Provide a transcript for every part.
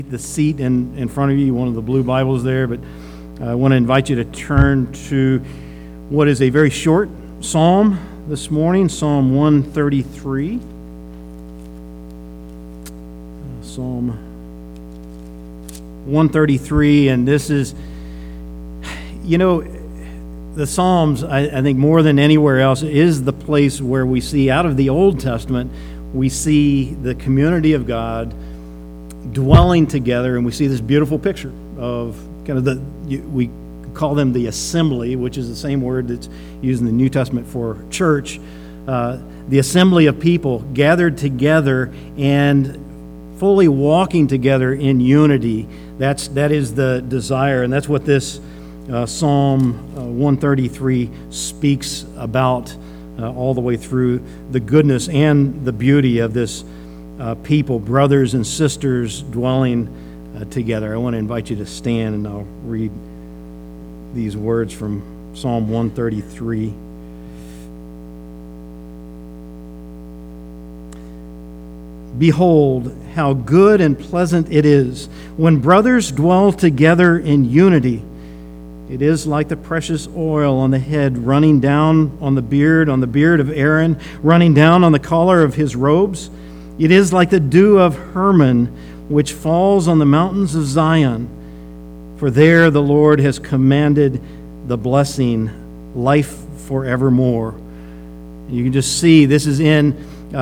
the seat in front of you, one of the blue Bibles there, but I want to invite you to turn to what is a very short psalm this morning, Psalm 133. Psalm 133, and this is, the Psalms, I think more than anywhere else, is the place where we see, out of the Old Testament, we see the community of God dwelling together, and we see this beautiful picture of kind of we call them the assembly, which is the same word that's used in the New Testament for church, the assembly of people gathered together and fully walking together in unity. That is the desire, and that's what this Psalm 133 speaks about all the way through, the goodness and the beauty of this people, brothers and sisters dwelling together. I want to invite you to stand, and I'll read these words from Psalm 133. Behold, how good and pleasant it is when brothers dwell together in unity. It is like the precious oil on the head running down on the beard of Aaron, running down on the collar of his robes. It is like the dew of Hermon, which falls on the mountains of Zion. For there the Lord has commanded the blessing, life forevermore. You can just see this is in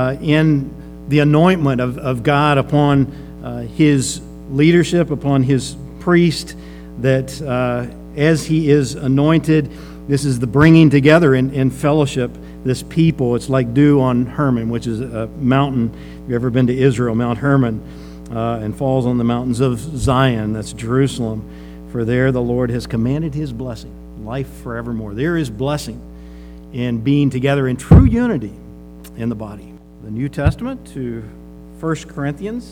the anointment of God upon His leadership, upon His priest, that as he is anointed, this is the bringing together in fellowship, this people. It's like dew on Hermon, which is a mountain. If you've ever been to Israel, Mount Hermon, and falls on the mountains of Zion, that's Jerusalem. For there the Lord has commanded His blessing, life forevermore. There is blessing in being together in true unity in the body. The New Testament to 1 Corinthians.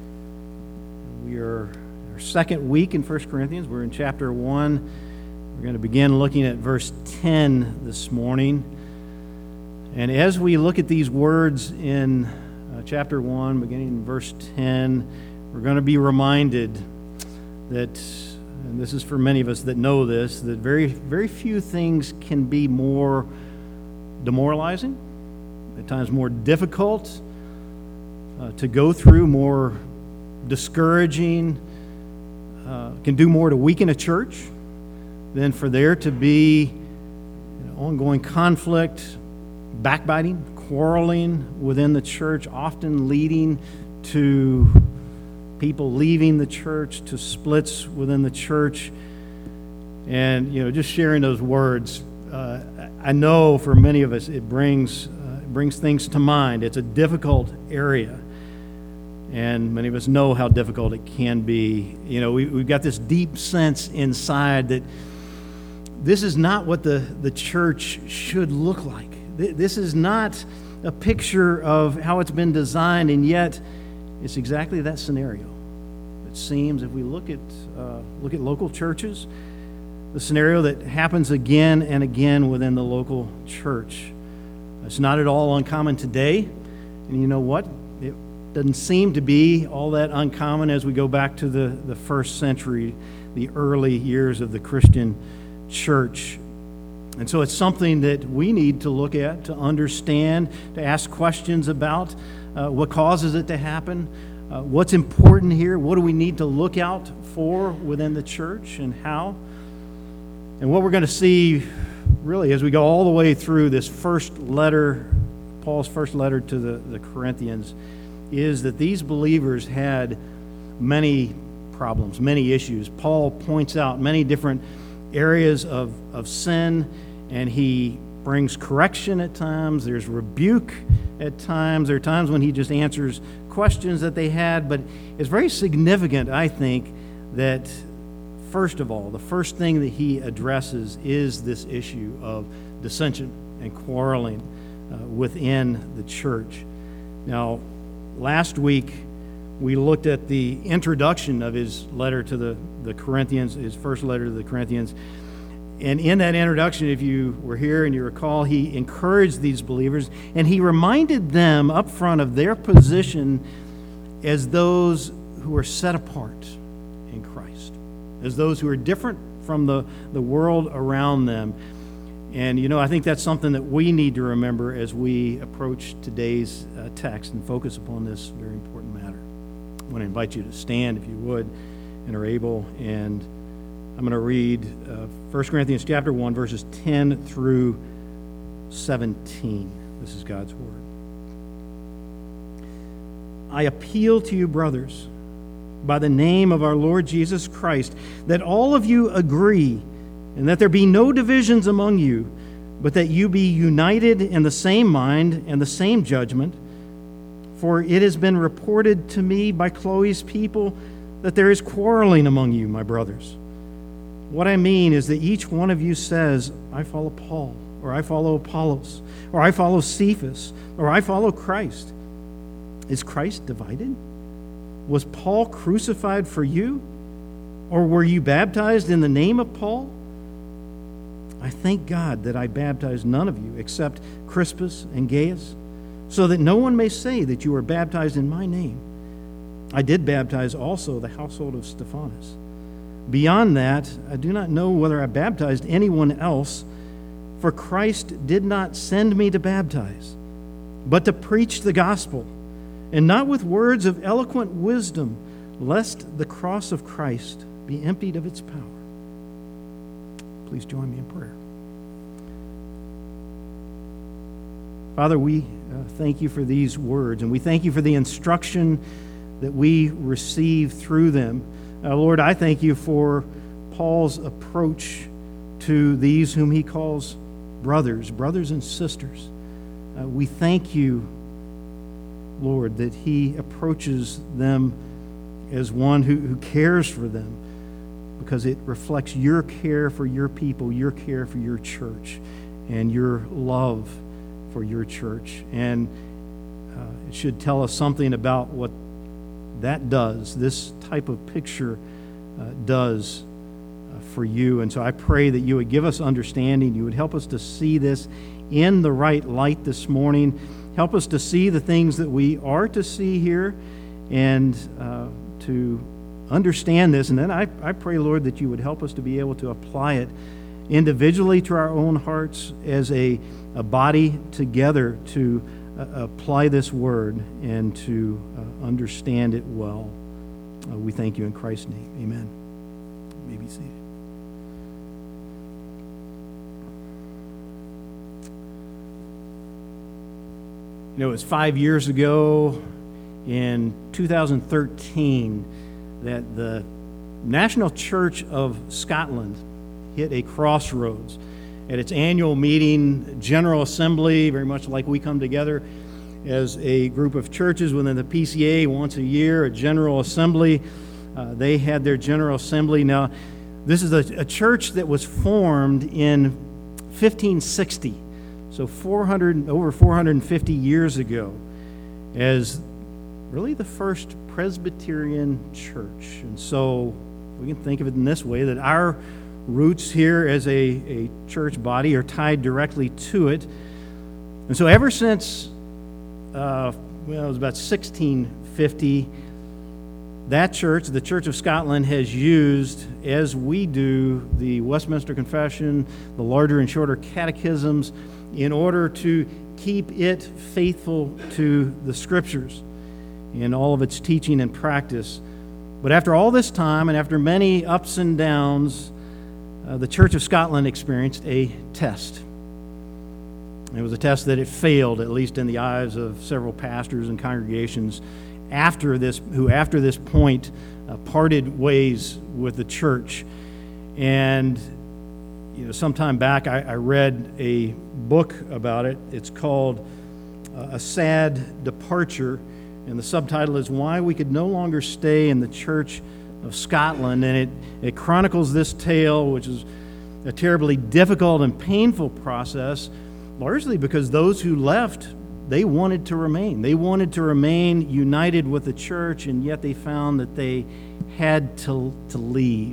We are our second week in 1 Corinthians. We're in chapter 1. We're going to begin looking at verse 10 this morning. And as we look at these words in chapter 1, beginning in verse 10, we're going to be reminded that, and this is for many of us that know this, that very, very few things can be more demoralizing, at times more difficult to go through, more discouraging, can do more to weaken a church than for there to be ongoing conflict, backbiting, quarreling within the church, often leading to people leaving the church, to splits within the church. And, just sharing those words, I know for many of us it brings things to mind. It's a difficult area, and many of us know how difficult it can be. We've got this deep sense inside that this is not what the church should look like. This is not a picture of how it's been designed, and yet it's exactly that scenario. It seems, if we look at local churches, the scenario that happens again and again within the local church. It's not at all uncommon today, and you know what? It doesn't seem to be all that uncommon as we go back to the first century, the early years of the Christian church. And so it's something that we need to look at, to understand, to ask questions about what causes it to happen, what's important here, what do we need to look out for within the church, and how. And what we're going to see really as we go all the way through this first letter, Paul's first letter to the Corinthians, is that these believers had many problems, many issues. Paul points out many different areas of sin, and he brings correction at times. There's rebuke at times. There are times when he just answers questions that they had. But it's very significant, I think, that first of all, the first thing that he addresses is this issue of dissension and quarreling within the church. Now, last week we looked at the introduction of his letter to the Corinthians, his first letter to the Corinthians. And in that introduction, if you were here and you recall, he encouraged these believers, and he reminded them up front of their position as those who are set apart in Christ, as those who are different from the world around them. And, I think that's something that we need to remember as we approach today's text and focus upon this very important matter. I want to invite you to stand, if you would, and are able. And I'm going to read 1 Corinthians chapter 1, verses 10 through 17. This is God's word. I appeal to you, brothers, by the name of our Lord Jesus Christ, that all of you agree, and that there be no divisions among you, but that you be united in the same mind and the same judgment. For it has been reported to me by Chloe's people that there is quarreling among you, my brothers. What I mean is that each one of you says, I follow Paul, or I follow Apollos, or I follow Cephas, or I follow Christ. Is Christ divided? Was Paul crucified for you? Or were you baptized in the name of Paul? I thank God that I baptized none of you except Crispus and Gaius, so that no one may say that you were baptized in my name. I did baptize also the household of Stephanas. Beyond that, I do not know whether I baptized anyone else, for Christ did not send me to baptize, but to preach the gospel, and not with words of eloquent wisdom, lest the cross of Christ be emptied of its power. Please join me in prayer. Father, we thank you for these words, and we thank you for the instruction that we receive through them. Lord, I thank you for Paul's approach to these whom he calls brothers and sisters. We thank you, Lord, that he approaches them as one who cares for them, because it reflects your care for your people, your care for your church, and your love for your church. And it should tell us something about what that does, this type of picture does for you. And so I pray that you would give us understanding, you would help us to see this in the right light this morning. Help us to see the things that we are to see here, and to understand this. And then I pray, Lord, that you would help us to be able to apply it individually to our own hearts, as a body together, to apply this word and to understand it well. We thank you in Christ's name. Amen. You may be seated. It was 5 years ago in 2013 that the National Church of Scotland hit a crossroads. At its annual meeting, General Assembly, very much like we come together as a group of churches within the PCA once a year, a General Assembly. They had their General Assembly. Now, this is a church that was formed in 1560. So over 450 years ago, as really the first Presbyterian church. And so we can think of it in this way, that our roots here as a church body are tied directly to it. And so ever since, it was about 1650, that church, the Church of Scotland, has used, as we do, the Westminster Confession, the larger and shorter catechisms, in order to keep it faithful to the Scriptures in all of its teaching and practice. But after all this time, and after many ups and downs, the Church of Scotland experienced a test. It was a test that it failed, at least in the eyes of several pastors and congregations after this point parted ways with the church. And some time back, I read a book about it. It's called A Sad Departure, and the subtitle is Why We Could No Longer Stay in the Church of Scotland. And it chronicles this tale, which is a terribly difficult and painful process, largely because those who left, they wanted to remain. They wanted to remain united with the church, and yet they found that they had to leave.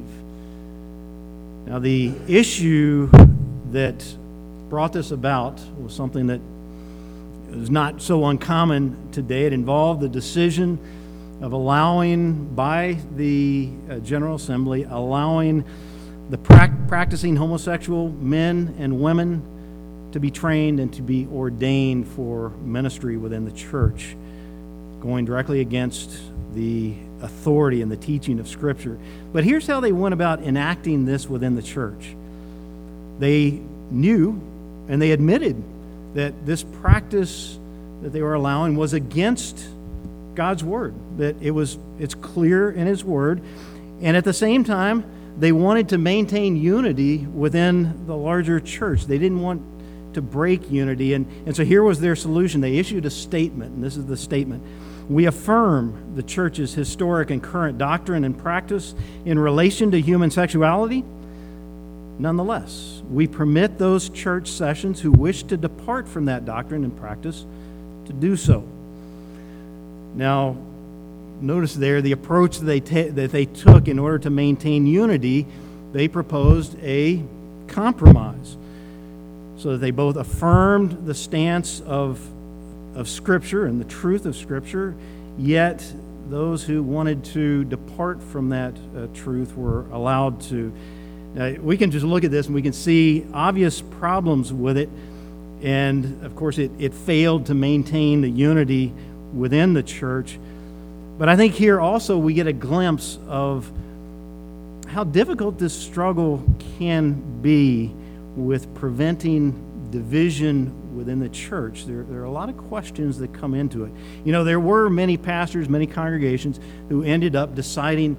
Now, the issue that brought this about was something that is not so uncommon today. It involved the decision of allowing, by the General Assembly, allowing the practicing homosexual men and women to be trained and to be ordained for ministry within the church, going directly against the authority and the teaching of Scripture. But here's how they went about enacting this within the church. They knew and they admitted that this practice that they were allowing was against God's Word, that it's clear in His Word, and at the same time, they wanted to maintain unity within the larger church. They didn't want to break unity, and so here was their solution. They issued a statement, and this is the statement. We affirm the church's historic and current doctrine and practice in relation to human sexuality. Nonetheless, we permit those church sessions who wish to depart from that doctrine and practice to do so. Now, notice there the approach that they took in order to maintain unity. They proposed a compromise so that they both affirmed the stance of Scripture and the truth of Scripture, yet those who wanted to depart from that truth were allowed to. Now, we can just look at this and we can see obvious problems with it, and of course it failed to maintain the unity within the church. But I think here also we get a glimpse of how difficult this struggle can be with preventing division within the church. There are a lot of questions that come into it. You know, there were many pastors, many congregations who ended up deciding,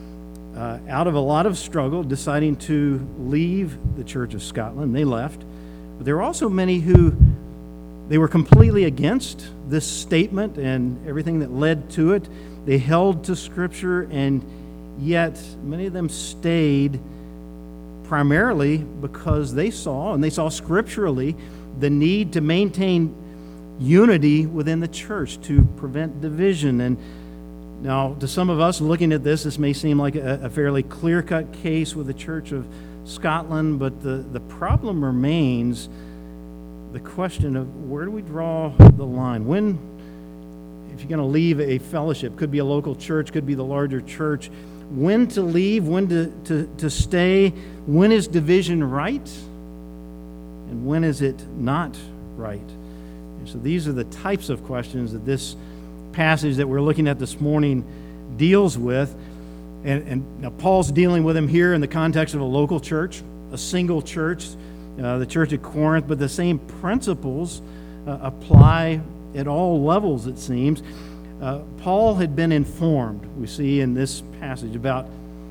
out of a lot of struggle, deciding to leave the Church of Scotland. They left. But there were also many who they were completely against this statement and everything that led to it. They held to Scripture, and yet many of them stayed primarily because they saw scripturally the need to maintain unity within the church to prevent division. And now, to some of us looking at this may seem like a fairly clear-cut case with the Church of Scotland, but the problem remains the question of where do we draw the line? When, if you're going to leave a fellowship, could be a local church, could be the larger church, when to leave, when to stay, when is division right, and when is it not right? And so these are the types of questions that this passage that we're looking at this morning deals with. And now Paul's dealing with them here in the context of a local church, a single church, the church at Corinth, but the same principles apply at all levels, it seems. Paul had been informed, we see in this passage, about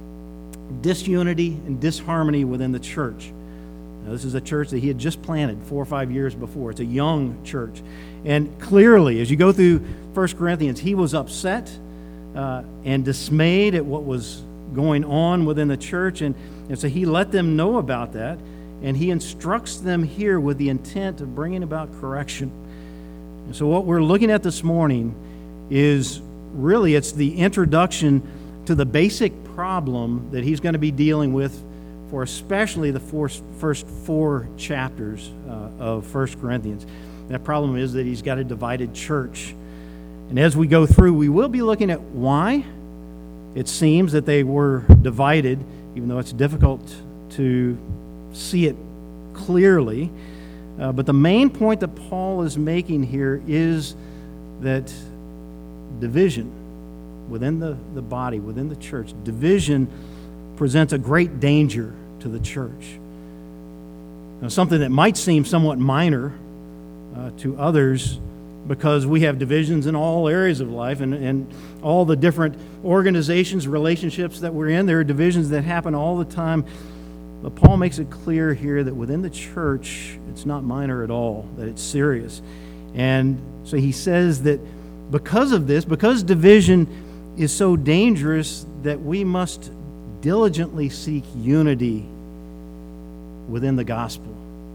disunity and disharmony within the church. Now, this is a church that he had just planted 4 or 5 years before. It's a young church. And clearly, as you go through 1 Corinthians, he was upset and dismayed at what was going on within the church. And so he let them know about that. And he instructs them here with the intent of bringing about correction. And so what we're looking at this morning is really, it's the introduction to the basic problem that he's going to be dealing with for especially the first 4 chapters of 1 Corinthians. That problem is that he's got a divided church. And as we go through, we will be looking at why it seems that they were divided, even though it's difficult to see it clearly. But the main point that Paul is making here is that division within the body, within the church, division presents a great danger to the church. Now, something that might seem somewhat minor to others, because we have divisions in all areas of life and all the different organizations, relationships that we're in, there are divisions that happen all the time. But Paul makes it clear here that within the church, it's not minor at all, that it's serious. And so he says that because of this, because division is so dangerous, that we must diligently seek unity within the gospel.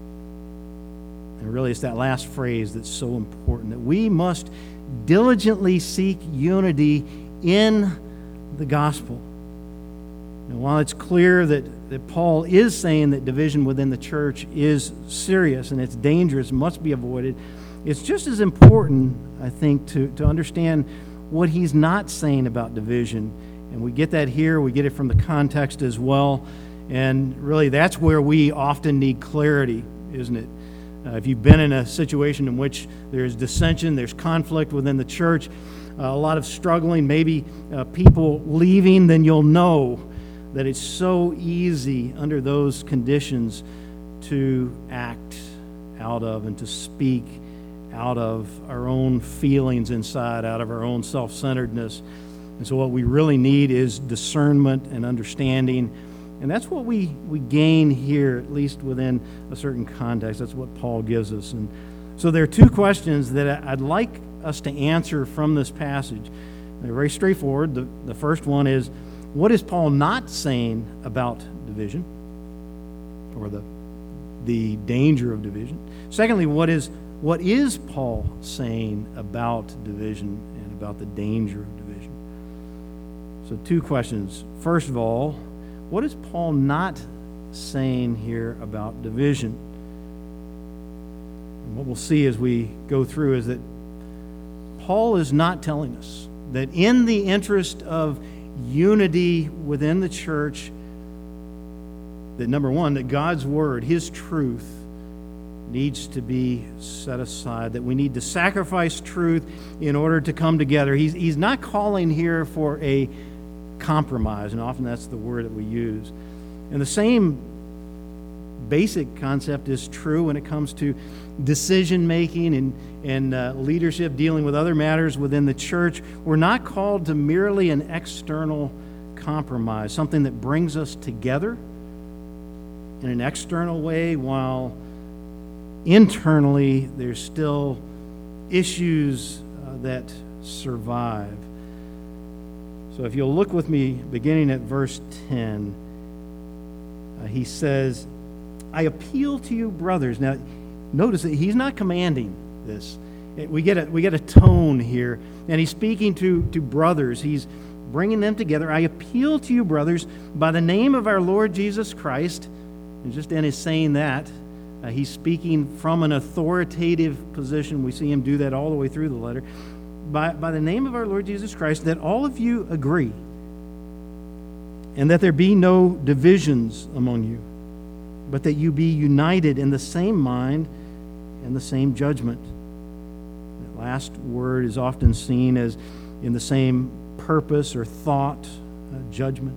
And really, it's that last phrase that's so important, that we must diligently seek unity in the gospel. And while it's clear that Paul is saying that division within the church is serious and it's dangerous, must be avoided, it's just as important, I think, to understand what he's not saying about division. And we get that here. We get it from the context as well. And really, that's where we often need clarity, isn't it? If you've been in a situation in which there's dissension, there's conflict within the church, a lot of struggling, maybe people leaving, then you'll know that it's so easy under those conditions to act out of and to speak out of our own feelings inside, out of our own self-centeredness. And so what we really need is discernment and understanding. And that's what we gain here, at least within a certain context. That's what Paul gives us. And so there are two questions that I'd like us to answer from this passage. They're very straightforward. The first one is, what is Paul not saying about division, or the danger of division? Secondly, what is Paul saying about division and about the danger of division? So two questions. First of all, what is Paul not saying here about division? And what we'll see as we go through is that Paul is not telling us that in the interest of unity within the church, that number one, that God's word, his truth, needs to be set aside, that we need to sacrifice truth in order to come together. He's not calling here for a compromise, and often that's the word that we use. And the same basic concept is true when it comes to decision-making and leadership dealing with other matters within the church. We're not called to merely an external compromise, something that brings us together in an external way, while internally there's still issues that survive. So if you'll look with me beginning at verse 10, he says, I appeal to you, brothers. Now, notice that he's not commanding this. We get a tone here, and he's speaking to brothers. He's bringing them together. I appeal to you, brothers, by the name of our Lord Jesus Christ. And just in his saying that, he's speaking from an authoritative position. We see him do that all the way through the letter. By the name of our Lord Jesus Christ, that all of you agree, and that there be no divisions among you, but that you be united in the same mind and the same judgment. That last word is often seen as in the same purpose or thought, judgment.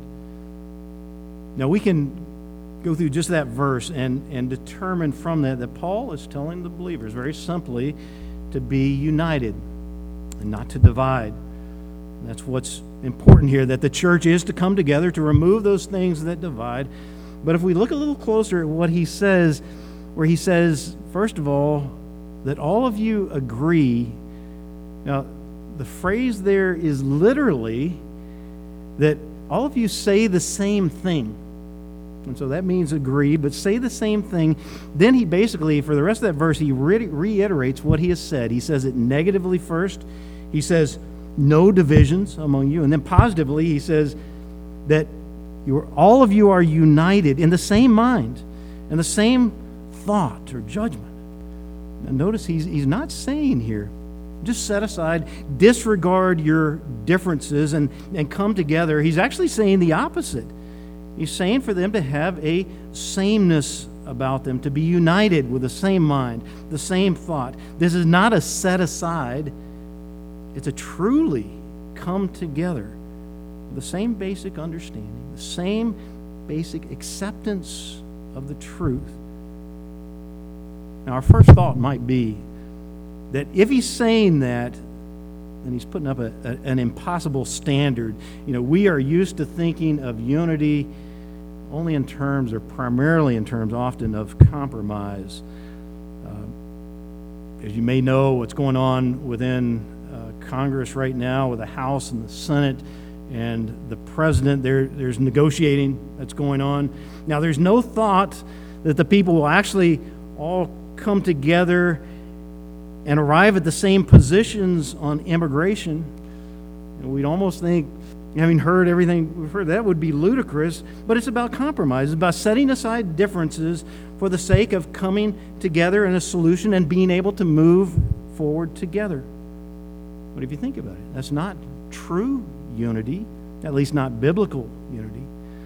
Now we can go through just that verse and determine from that Paul is telling the believers very simply to be united and not to divide. And that's what's important here, that the church is to come together to remove those things that divide. But if we look a little closer at what he says, where he says, first of all, that all of you agree. Now, the phrase there is literally that all of you say the same thing. And so that means agree, but say the same thing. Then he basically, for the rest of that verse, he reiterates what he has said. He says it negatively first. He says, no divisions among you. And then positively, he says that all of you are united in the same mind and the same thought or judgment. And notice he's not saying here, just set aside, disregard your differences and come together. He's actually saying the opposite. He's saying for them to have a sameness about them, to be united with the same mind, the same thought. This is not a set aside. It's a truly come together with the same basic understanding, the same basic acceptance of the truth. Now, our first thought might be that if he's saying that, then he's putting up an impossible standard. You know, we are used to thinking of unity only in terms, or primarily in terms often, of compromise. As you may know, what's going on within Congress right now with the House and the Senate and the President, there's negotiating that's going on. Now, there's no thought that the people will actually all come together and arrive at the same positions on immigration. And we'd almost think, having heard everything we've heard, that would be ludicrous, but it's about compromise. It's about setting aside differences for the sake of coming together in a solution and being able to move forward together. But if you think about it, that's not true unity, at least not biblical unity.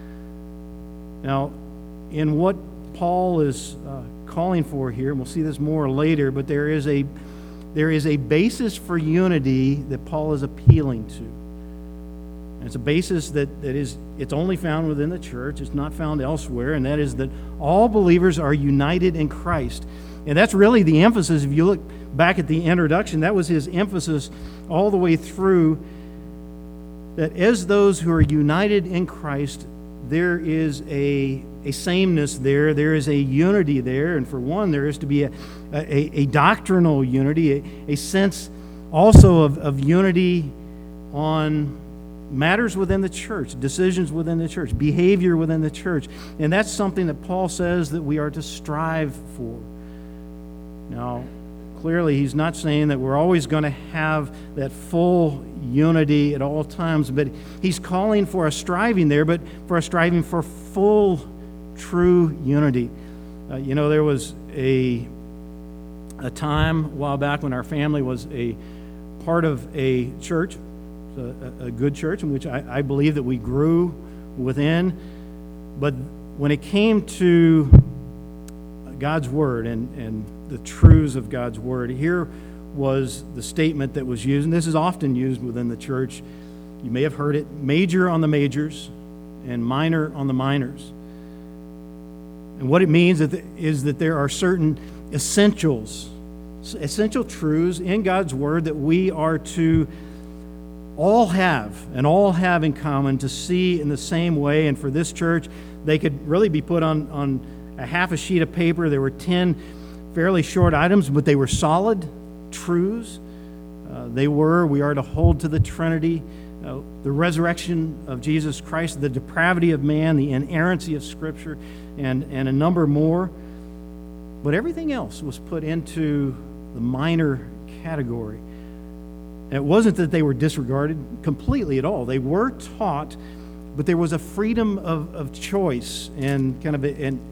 Now, in what Paul is calling for here, and we'll see this more later, but there is a basis for unity that Paul is appealing to. And it's a basis it's only found within the church. It's not found elsewhere, and that is that all believers are united in Christ. And that's really the emphasis. If you look back at the introduction, that was his emphasis all the way through, that as those who are united in Christ, there is a sameness there. There is a unity there. And for one, there is to be a doctrinal unity, a sense also of unity on matters within the church, decisions within the church, behavior within the church. And that's something that Paul says that we are to strive for. Now, clearly, he's not saying that we're always going to have that full unity at all times, but he's calling for a striving there, but for a striving for full, true unity. There was a time a while back when our family was a part of a church, a good church, in which I believe that we grew within. But when it came to God's Word and the truths of God's Word, here was the statement that was used, and this is often used within the church. You may have heard it: major on the majors and minor on the minors. And what it means is that there are certain essential truths in God's Word that we are to all have in common, to see in the same way. And for this church, they could really be put on a half a sheet of paper. There were 10 fairly short items, but they were solid truths. We are to hold to the Trinity, the resurrection of Jesus Christ, the depravity of man, the inerrancy of Scripture, and a number more. But everything else was put into the minor category. And it wasn't that they were disregarded completely at all. They were taught, but there was a freedom of choice and kind of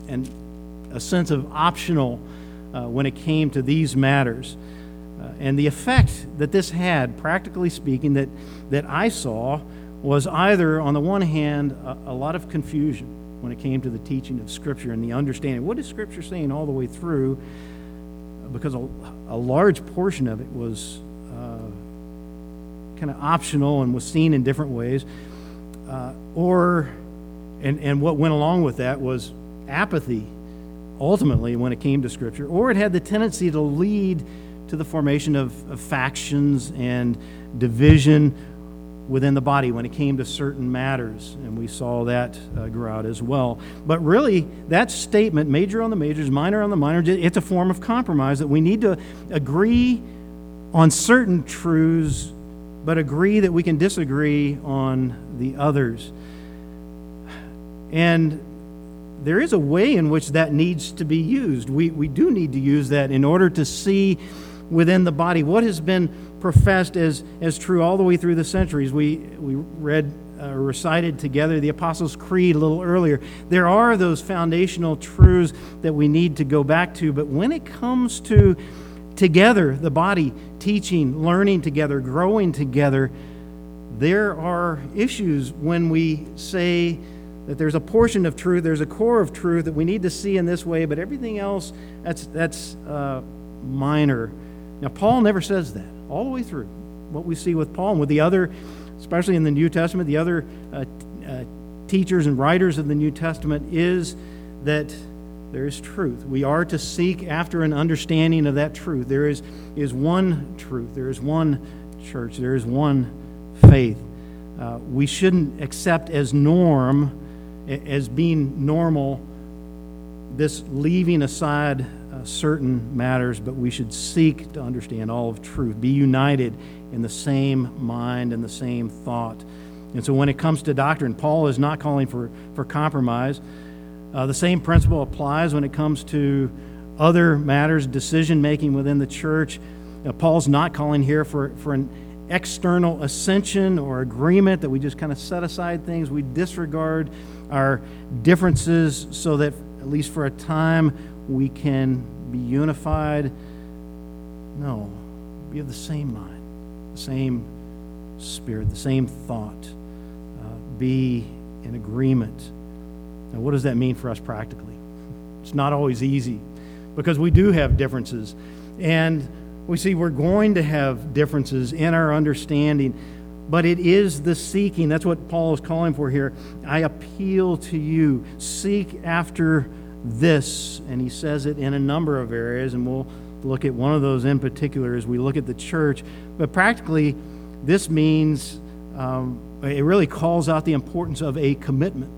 a sense of optional when it came to these matters. And the effect that this had, practically speaking, that I saw was either, on the one hand, a lot of confusion when it came to the teaching of Scripture and the understanding. What is Scripture saying all the way through? Because a large portion of it was kind of optional and was seen in different ways. And what went along with that was apathy, ultimately, when it came to Scripture. Or it had the tendency to lead to the formation of factions and division within the body when it came to certain matters. And we saw that grow out as well. But really, that statement, major on the majors, minor on the minors, it's a form of compromise, that we need to agree on certain truths, but agree that we can disagree on the others. And there is a way in which that needs to be used. We do need to use that in order to see within the body what has been professed as true all the way through the centuries. We read recited together the Apostles' Creed a little earlier. There are those foundational truths that we need to go back to, but when it comes to together, the body, teaching, learning together, growing together, there are issues when we say that there's a portion of truth, there's a core of truth that we need to see in this way, but everything else, that's minor. Now, Paul never says that all the way through. What we see with Paul and with the other, especially in the New Testament, the other teachers and writers of the New Testament, is that there is truth. We are to seek after an understanding of that truth. There is one truth. There is one church. There is one faith. We shouldn't accept as norm, as being normal, this leaving aside certain matters, but we should seek to understand all of truth, be united in the same mind and the same thought. And so when it comes to doctrine, Paul is not calling for compromise. The same principle applies when it comes to other matters, decision-making within the church. Paul's not calling here for an external ascension or agreement that we just kind of set aside things. We disregard our differences so that, at least for a time, we can be unified. No, be of the same mind, same spirit, the same thought, be in agreement. Now, what does that mean for us practically? It's not always easy because we do have differences. And we see we're going to have differences in our understanding, but it is the seeking. That's what Paul is calling for here. I appeal to you. Seek after this. And he says it in a number of areas, and we'll look at one of those in particular as we look at the church. But practically, this means it really calls out the importance of a commitment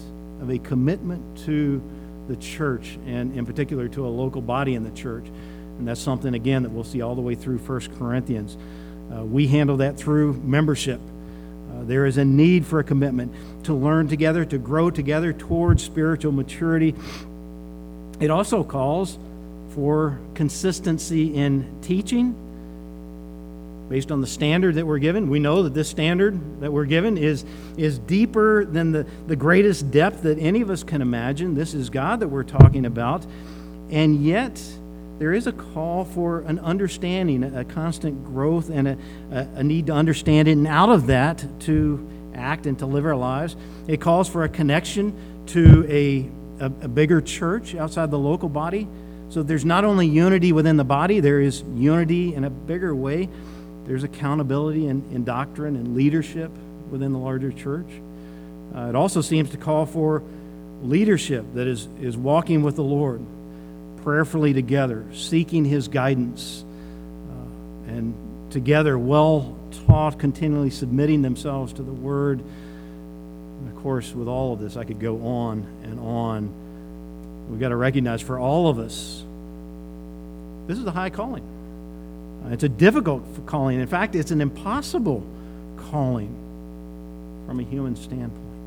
to the church, and in particular to a local body in the church. And that's something, again, that we'll see all the way through 1 Corinthians. We handle that through membership. There is a need for a commitment to learn together, to grow together towards spiritual maturity. It also calls for consistency in teaching based on the standard that we're given. We know that this standard that we're given is deeper than the greatest depth that any of us can imagine. This is God that we're talking about. And yet, there is a call for an understanding, a constant growth, and a need to understand it, and out of that, to act and to live our lives. It calls for a connection to a bigger church outside the local body. So there's not only unity within the body, there is unity in a bigger way. There's accountability in doctrine and leadership within the larger church. It also seems to call for leadership that is walking with the Lord, prayerfully together, seeking His guidance, and together, well taught, continually submitting themselves to the Word. And of course, with all of this, I could go on and on. We've got to recognize for all of us, this is a high calling. It's a difficult calling. In fact, it's an impossible calling from a human standpoint.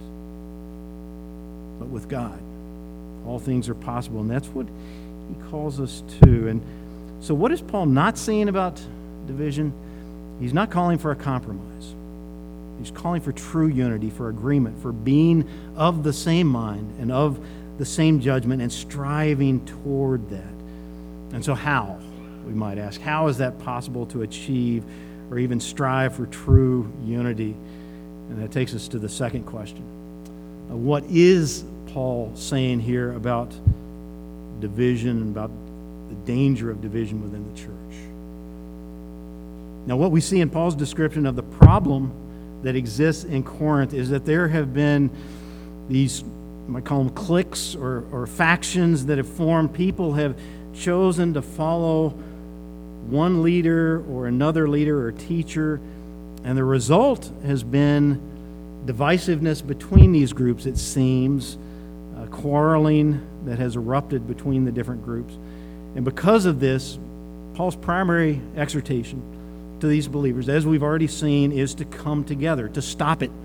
But with God, all things are possible, and that's what He calls us to. And so what is Paul not saying about division? He's not calling for a compromise. He's calling for true unity, for agreement, for being of the same mind and of the same judgment and striving toward that. And so how, we might ask, how is that possible to achieve or even strive for true unity? And that takes us to the second question. What is Paul saying here about division and about the danger of division within the church? Now, what we see in Paul's description of the problem that exists in Corinth is that there have been these, I might call them cliques or factions that have formed. People have chosen to follow one leader or another leader or teacher, and the result has been divisiveness between these groups, it seems, quarreling that has erupted between the different groups. And because of this, Paul's primary exhortation to these believers, as we've already seen, is to come together, to stop it.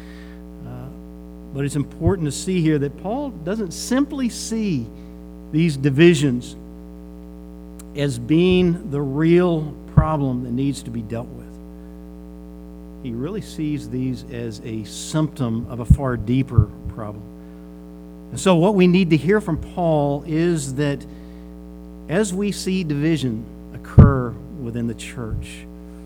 But it's important to see here that Paul doesn't simply see these divisions as being the real problem that needs to be dealt with. He really sees these as a symptom of a far deeper problem. And so what we need to hear from Paul is that as we see division occur within the church,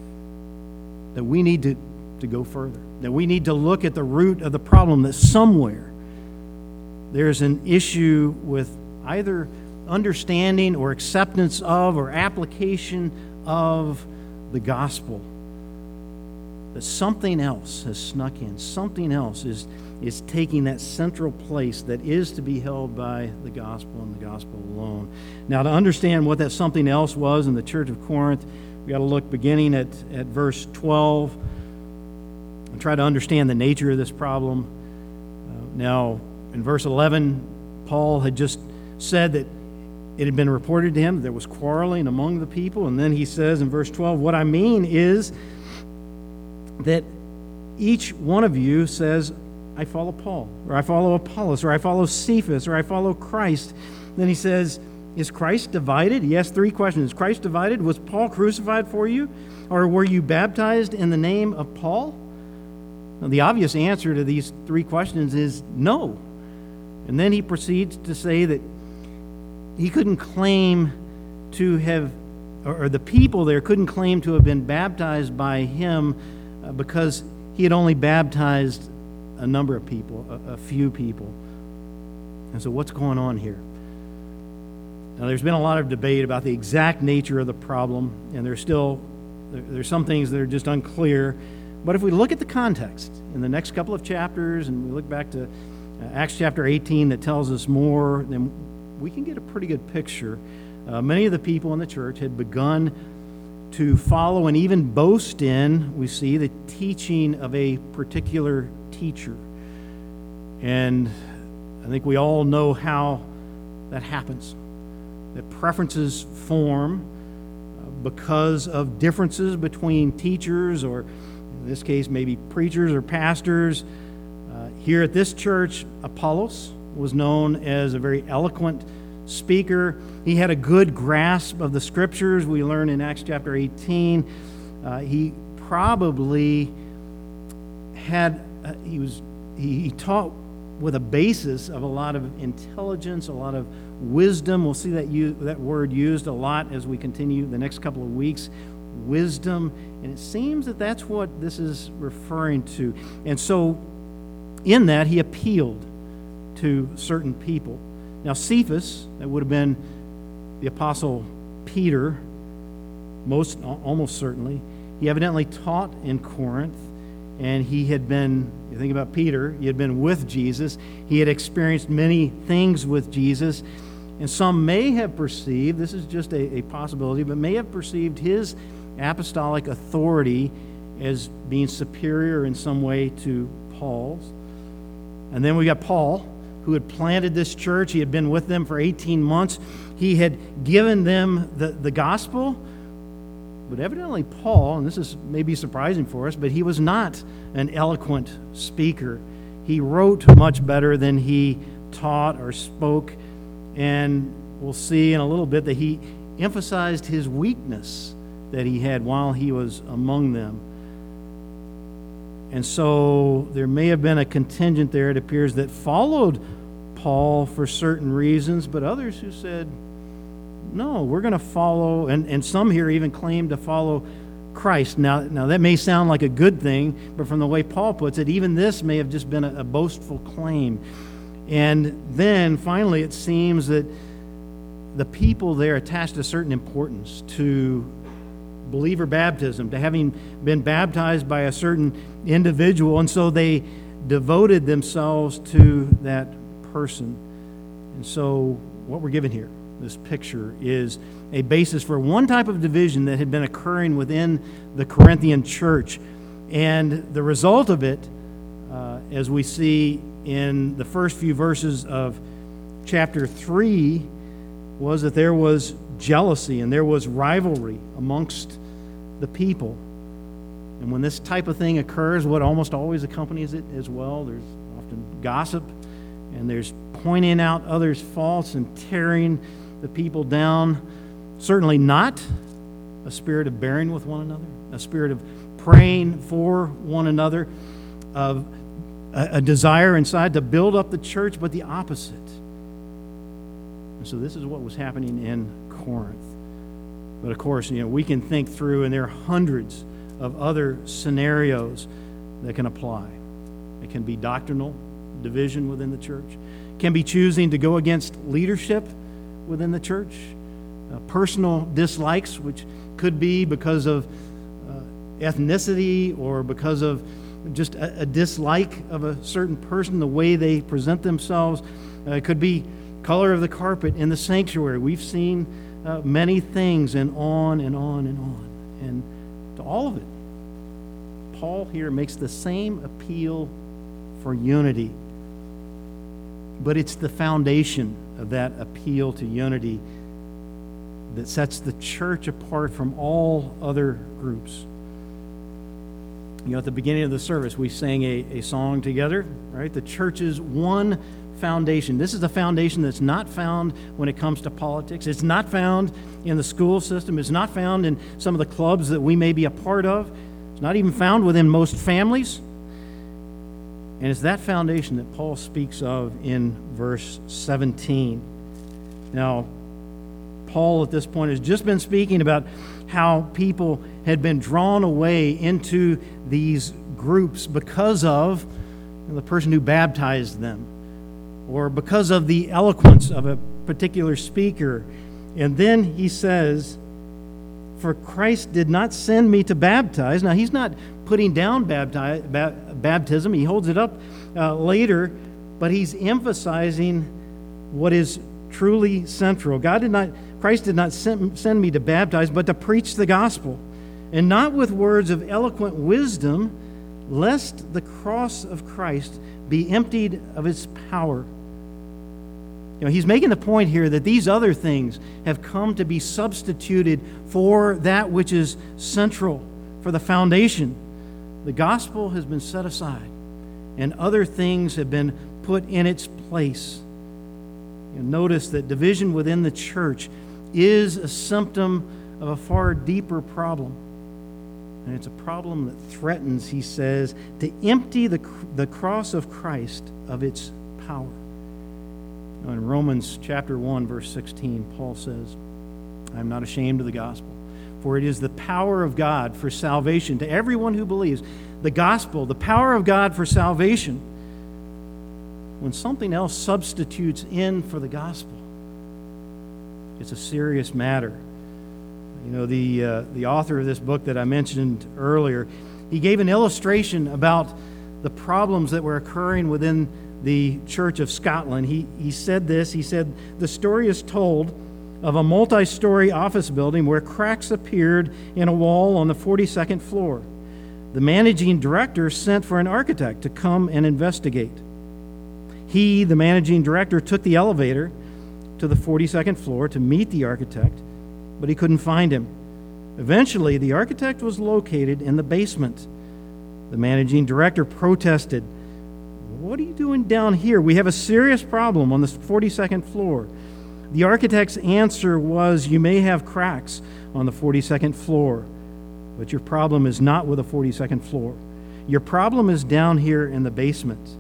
that we need to go further, that we need to look at the root of the problem, that somewhere there's an issue with either understanding or acceptance of or application of the gospel, that something else has snuck in, something else is taking that central place that is to be held by the gospel and the gospel alone. Now, to understand what that something else was in the church of Corinth, we've got to look beginning at verse 12 and try to understand the nature of this problem. Now, in verse 11, Paul had just said that it had been reported to him that there was quarreling among the people, and then he says in verse 12, what I mean is that each one of you says, I follow Paul, or I follow Apollos, or I follow Cephas, or I follow Christ. Then he says, is Christ divided? He asks three questions. Is Christ divided? Was Paul crucified for you? Or were you baptized in the name of Paul? Now, the obvious answer to these three questions is no. And then he proceeds to say that he couldn't claim to have or the people there couldn't claim to have been baptized by him because he had only baptized a number of people, a few people. And so what's going on here? Now, there's been a lot of debate about the exact nature of the problem, and there's some things that are just unclear. But if we look at the context in the next couple of chapters, and we look back to Acts chapter 18 that tells us more, then we can get a pretty good picture. Many of the people in the church had begun to follow and even boast in, we see, the teaching of a particular teacher. And I think we all know how that happens. That preferences form because of differences between teachers, or in this case maybe preachers or pastors. Here at this church, Apollos was known as a very eloquent speaker. He had a good grasp of the Scriptures. We learn in Acts chapter 18. He probably had, he taught with a basis of a lot of intelligence, a lot of wisdom. We'll see that word used a lot as we continue the next couple of weeks. Wisdom. And it seems that that's what this is referring to. And so in that, he appealed to certain people. Now, Cephas, that would have been the Apostle Peter, almost certainly, he evidently taught in Corinth, and he had been, you think about Peter, he had been with Jesus. He had experienced many things with Jesus, and some may have perceived, this is just a possibility, but may have perceived his apostolic authority as being superior in some way to Paul's. And then we got Paul, who had planted this church. He had been with them for 18 months. He had given them the gospel. But evidently Paul, and this is maybe surprising for us, but he was not an eloquent speaker. He wrote much better than he taught or spoke. And we'll see in a little bit that he emphasized his weakness that he had while he was among them. And so there may have been a contingent there, it appears, that followed Paul for certain reasons, but others who said, no, we're going to follow, and some here even claim to follow Christ. Now that may sound like a good thing, but from the way Paul puts it, even this may have just been a boastful claim. And then finally it seems that the people there attached a certain importance to believer baptism, to having been baptized by a certain individual, and so they devoted themselves to that person. And so what we're given here, this picture, is a basis for one type of division that had been occurring within the Corinthian church. And the result of it, as we see in the first few verses of chapter 3, was that there was jealousy and there was rivalry amongst the people. And when this type of thing occurs, what almost always accompanies it as well, there's often gossip, and there's pointing out others' faults and tearing the people down. Certainly not a spirit of bearing with one another, a spirit of praying for one another, of a desire inside to build up the church, but the opposite. And so this is what was happening in Corinth. But of course, we can think through, and there are hundreds of other scenarios that can apply. It can be doctrinal division within the church. It can be choosing to go against leadership within the church. Personal dislikes, which could be because of ethnicity or because of just a dislike of a certain person, the way they present themselves. It could be color of the carpet in the sanctuary. We've seen many things, and on and on and on. And to all of it, Paul here makes the same appeal for unity. But it's the foundation of that appeal to unity that sets the church apart from all other groups. At the beginning of the service, we sang a song together, right? The church's one foundation. This is the foundation that's not found when it comes to politics. It's not found in the school system. It's not found in some of the clubs that we may be a part of. It's not even found within most families. And it's that foundation that Paul speaks of in verse 17. Now, Paul at this point has just been speaking about how people had been drawn away into these groups because of the person who baptized them, or because of the eloquence of a particular speaker. And then he says, "For Christ did not send me to baptize." Now, he's not putting down baptism. He holds it up later, but he's emphasizing what is truly central. Christ did not send me to baptize, but to preach the gospel, and not with words of eloquent wisdom, lest the cross of Christ be emptied of its power. He's making the point here that these other things have come to be substituted for that which is central, for the foundation. The gospel has been set aside, and other things have been put in its place. Notice that division within the church is a symptom of a far deeper problem. And it's a problem that threatens, he says, to empty the cross of Christ of its power. Now, in Romans chapter 1, verse 16, Paul says, "I am not ashamed of the gospel, for it is the power of God for salvation to everyone who believes." The gospel, the power of God for salvation. When something else substitutes in for the gospel, it's a serious matter. The author of this book that I mentioned earlier, he gave an illustration about the problems that were occurring within the Church of Scotland. He said this, he said, "The story is told of a multi-story office building where cracks appeared in a wall on the 42nd floor. The managing director sent for an architect to come and investigate. He, the managing director, took the elevator to the 42nd floor to meet the architect, but he couldn't find him. Eventually, the architect was located in the basement. The managing director protested, "What are you doing down here? We have a serious problem on the 42nd floor." The architect's answer was, "You may have cracks on the 42nd floor, but your problem is not with the 42nd floor. Your problem is down here in the basement."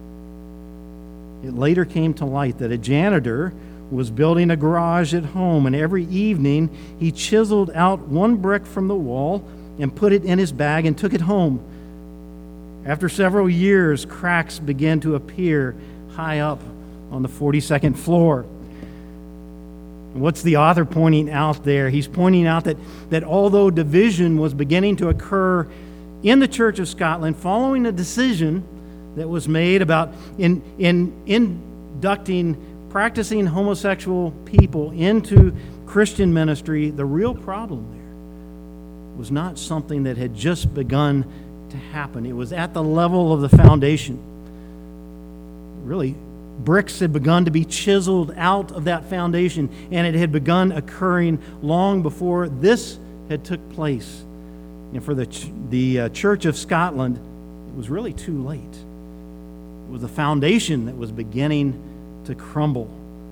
It later came to light that a janitor was building a garage at home, and every evening he chiseled out one brick from the wall and put it in his bag and took it home. After several years, cracks began to appear high up on the 42nd floor. What's the author pointing out there? He's pointing out that although division was beginning to occur in the Church of Scotland following a decision that was made about inducting practicing homosexual people into Christian ministry, the real problem there was not something that had just begun to happen. It was at the level of the foundation. Really, bricks had begun to be chiseled out of that foundation, and it had begun occurring long before this had took place. And for the Church of Scotland, it was really too late. It was the foundation that was beginning to crumble.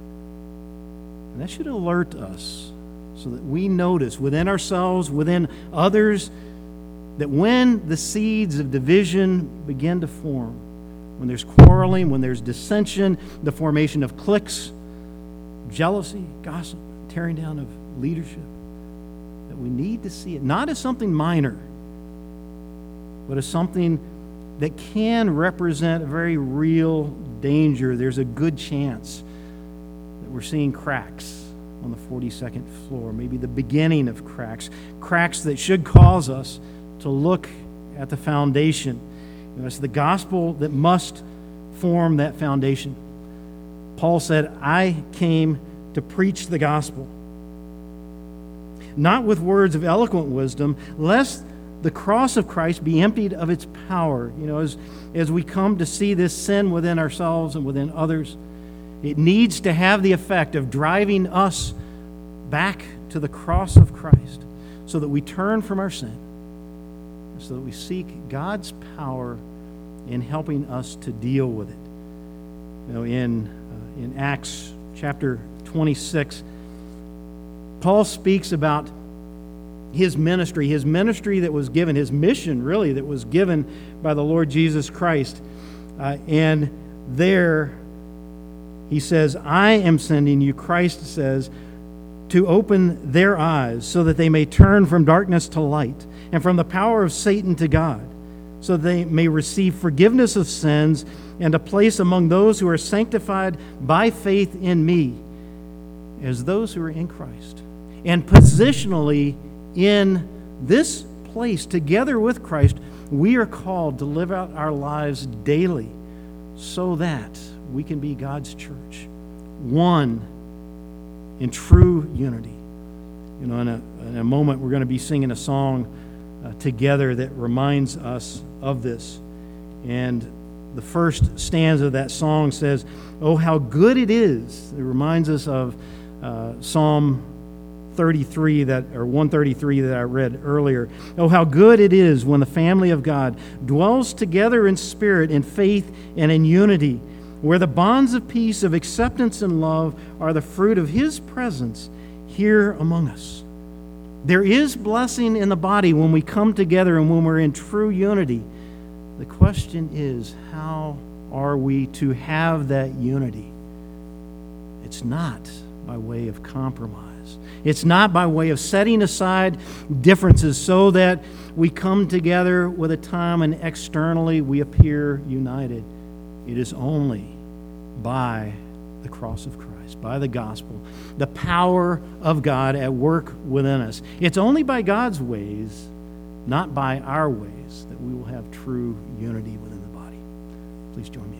And that should alert us so that we notice within ourselves, within others, that when the seeds of division begin to form, when there's quarreling, when there's dissension, the formation of cliques, jealousy, gossip, tearing down of leadership, that we need to see it not as something minor, but as something that can represent a very real danger. There's a good chance that we're seeing cracks on the 42nd floor, maybe the beginning of cracks that should cause us to look at the foundation. It's the gospel that must form that foundation. Paul said, "I came to preach the gospel, not with words of eloquent wisdom, lest the cross of Christ be emptied of its power." As we come to see this sin within ourselves and within others, it needs to have the effect of driving us back to the cross of Christ so that we turn from our sin, so that we seek God's power in helping us to deal with it. In Acts chapter 26, Paul speaks about his ministry that was given, his mission really that was given by the Lord Jesus Christ. And there he says, "I am sending you," Christ says, to open their eyes so that they may turn from darkness to light and from the power of Satan to God, so that they may receive forgiveness of sins and a place among those who are sanctified by faith in me as those who are in Christ. And positionally in this place together with Christ, we are called to live out our lives daily so that we can be God's church, one in true unity. You know, in a moment we're going to be singing a song together that reminds us of this. And the first stanza of that song says, "Oh, how good it is." It reminds us of Psalm 33 or 133 that I read earlier. "Oh, how good it is when the family of God dwells together in spirit, in faith, and in unity, where the bonds of peace, of acceptance and love are the fruit of His presence here among us." There is blessing in the body when we come together and when we're in true unity. The question is, how are we to have that unity? It's not by way of compromise. It's not by way of setting aside differences so that we come together with a time and externally we appear united. It is only by the cross of Christ, by the gospel, the power of God at work within us. It's only by God's ways, not by our ways, that we will have true unity within the body. Please join me.